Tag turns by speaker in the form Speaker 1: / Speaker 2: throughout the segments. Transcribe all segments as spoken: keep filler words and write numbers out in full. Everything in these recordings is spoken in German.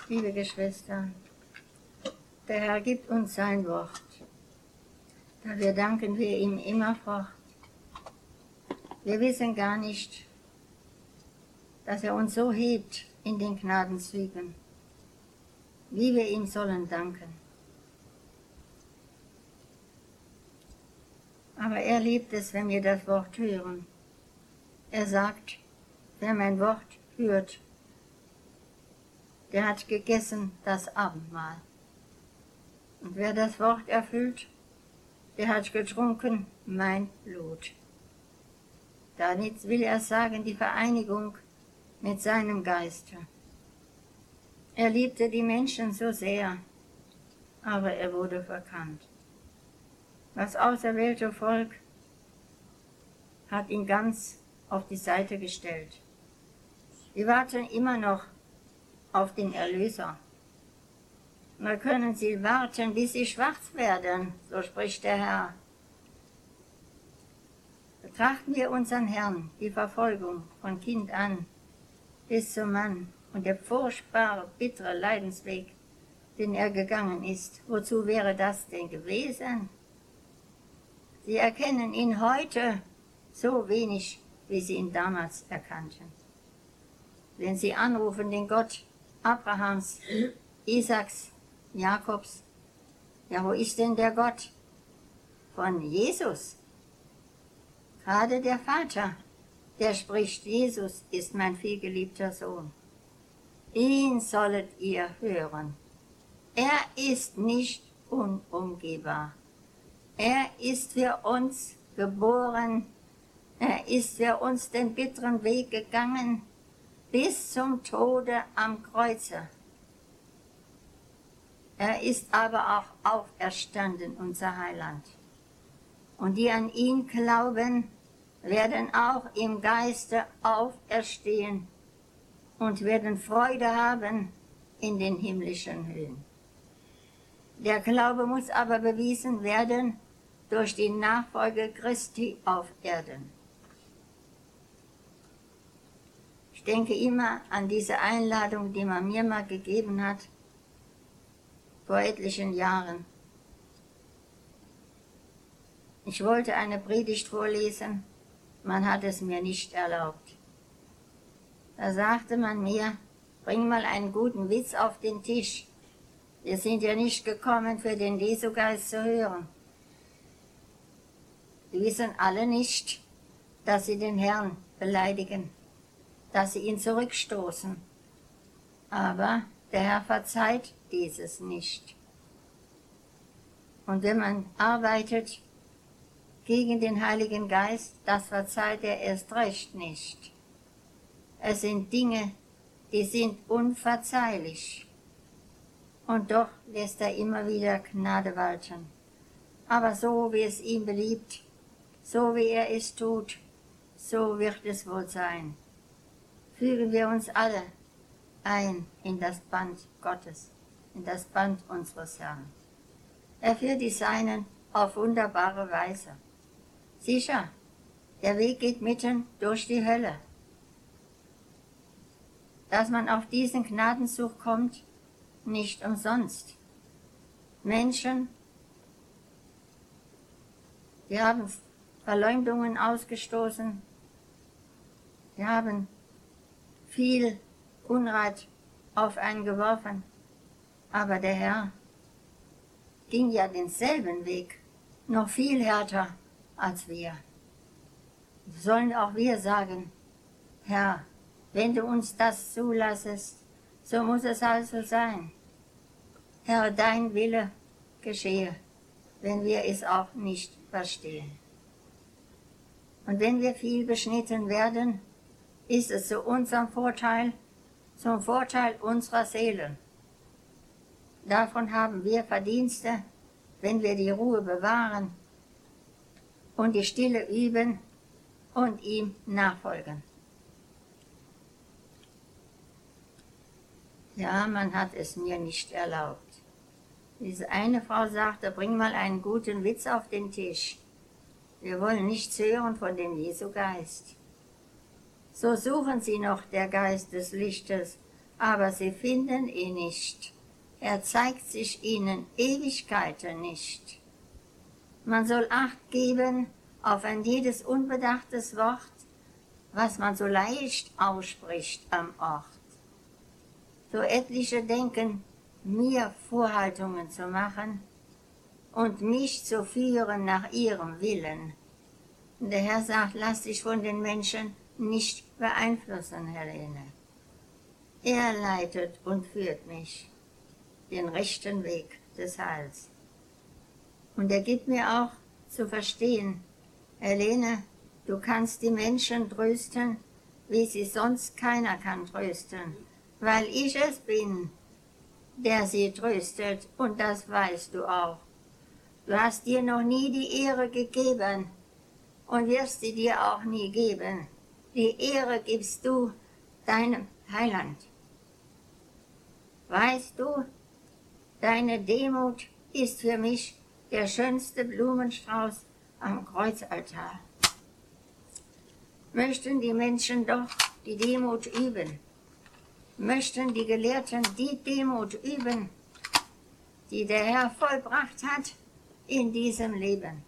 Speaker 1: Liebe Geschwister, der Herr gibt uns sein Wort. Dafür danken wir ihm immerfort. Wir wissen gar nicht, dass er uns so hebt in den Gnadenzügen, wie wir ihm sollen danken. Aber er liebt es, wenn wir das Wort hören. Er sagt, wer mein Wort hört, der hat gegessen das Abendmahl. Und wer das Wort erfüllt, der hat getrunken mein Blut. Damit will er sagen, die Vereinigung mit seinem Geiste. Er liebte die Menschen so sehr, aber er wurde verkannt. Das auserwählte Volk hat ihn ganz auf die Seite gestellt. Wir warten immer noch auf den Erlöser. Da können sie warten, bis sie schwarz werden, so spricht der Herr. Betrachten wir unseren Herrn, die Verfolgung von Kind an bis zum Mann und der furchtbare, bittere Leidensweg, den er gegangen ist. Wozu wäre das denn gewesen? Sie erkennen ihn heute so wenig, wie sie ihn damals erkannten. Wenn sie anrufen den Gott Abrahams, Isaaks, Jakobs, ja, wo ist denn der Gott von Jesus? Gerade der Vater, der spricht, Jesus ist mein vielgeliebter Sohn. Ihn sollet ihr hören. Er ist nicht unumgehbar. Er ist für uns geboren. Er ist für uns den bitteren Weg gegangen bis zum Tode am Kreuze. Er ist aber auch auferstanden, unser Heiland. Und die an ihn glauben, werden auch im Geiste auferstehen und werden Freude haben in den himmlischen Höhen. Der Glaube muss aber bewiesen werden durch die Nachfolge Christi auf Erden. Ich denke immer an diese Einladung, die man mir mal gegeben hat, vor etlichen Jahren. Ich wollte eine Predigt vorlesen, man hat es mir nicht erlaubt. Da sagte man mir, bring mal einen guten Witz auf den Tisch. Wir sind ja nicht gekommen, für den Jesugeist zu hören. Die wissen alle nicht, dass sie den Herrn beleidigen, dass sie ihn zurückstoßen. Aber der Herr verzeiht dieses nicht. Und wenn man arbeitet gegen den Heiligen Geist, das verzeiht er erst recht nicht. Es sind Dinge, die sind unverzeihlich. Und doch lässt er immer wieder Gnade walten. Aber so, wie es ihm beliebt, so wie er es tut, so wird es wohl sein. Fügen wir uns alle ein in das Band Gottes, in das Band unseres Herrn. Er führt die Seinen auf wunderbare Weise. Sicher, der Weg geht mitten durch die Hölle. Dass man auf diesen Gnadenzug kommt, nicht umsonst. Menschen, die haben Verleumdungen ausgestoßen, die haben viel Unrat auf einen geworfen, aber der Herr ging ja denselben Weg, noch viel härter als wir. Sollen auch wir sagen, Herr, wenn du uns das zulassest, so muss es also sein. Herr, dein Wille geschehe, wenn wir es auch nicht verstehen. Und wenn wir viel beschnitten werden, ist es zu unserem Vorteil, zum Vorteil unserer Seelen. Davon haben wir Verdienste, wenn wir die Ruhe bewahren und die Stille üben und ihm nachfolgen. Ja, man hat es mir nicht erlaubt. Diese eine Frau sagte, bring mal einen guten Witz auf den Tisch. Wir wollen nichts hören von dem Jesu Geist. So suchen sie noch der Geist des Lichtes, aber sie finden ihn nicht. Er zeigt sich ihnen Ewigkeiten nicht. Man soll Acht geben auf ein jedes unbedachtes Wort, was man so leicht ausspricht am Ort. So etliche denken, mir Vorhaltungen zu machen und mich zu führen nach ihrem Willen. Und der Herr sagt, lass dich von den Menschen nicht beeinflussen, Helene. Er leitet und führt mich den rechten Weg des Heils. Und er gibt mir auch zu verstehen, Helene, du kannst die Menschen trösten, wie sie sonst keiner kann trösten, weil ich es bin, der sie tröstet, und das weißt du auch. Du hast dir noch nie die Ehre gegeben und wirst sie dir auch nie geben. Die Ehre gibst du deinem Heiland. Weißt du, deine Demut ist für mich der schönste Blumenstrauß am Kreuzaltar. Möchten die Menschen doch die Demut üben, möchten die Gelehrten die Demut üben, die der Herr vollbracht hat in diesem Leben.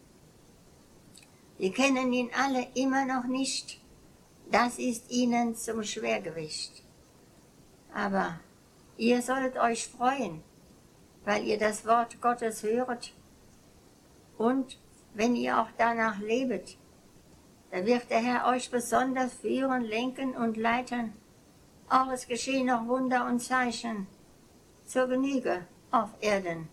Speaker 1: Sie kennen ihn alle immer noch nicht, das ist ihnen zum Schwergewicht. Aber ihr sollt euch freuen, weil ihr das Wort Gottes höret und wenn ihr auch danach lebet, da wird der Herr euch besonders führen, lenken und leiten. Auch es geschehen noch Wunder und Zeichen zur Genüge auf Erden.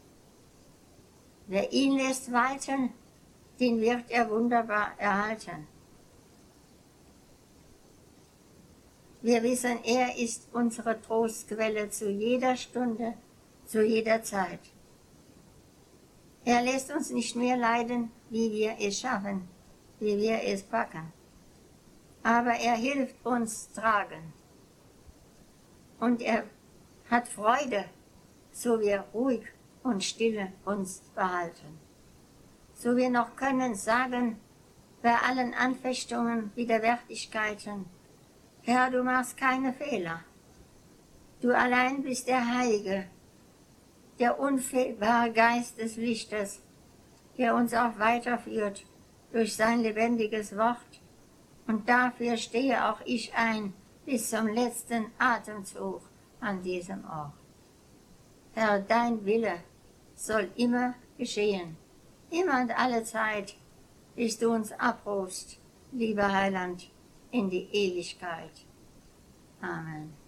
Speaker 1: Wer ihn lässt walten, den wird er wunderbar erhalten. Wir wissen, er ist unsere Trostquelle zu jeder Stunde, zu jeder Zeit. Er lässt uns nicht mehr leiden, wie wir es schaffen, wie wir es packen. Aber er hilft uns tragen. Und er hat Freude, so wir ruhig und stille uns behalten. So wir noch können sagen, bei allen Anfechtungen, Widerwärtigkeiten, Herr, du machst keine Fehler. Du allein bist der Heilige, der unfehlbare Geist des Lichtes, der uns auch weiterführt durch sein lebendiges Wort. Und dafür stehe auch ich ein bis zum letzten Atemzug an diesem Ort. Herr, dein Wille soll immer geschehen, immer und alle Zeit, bis du uns abrufst, lieber Heiland, in die Ewigkeit. Amen.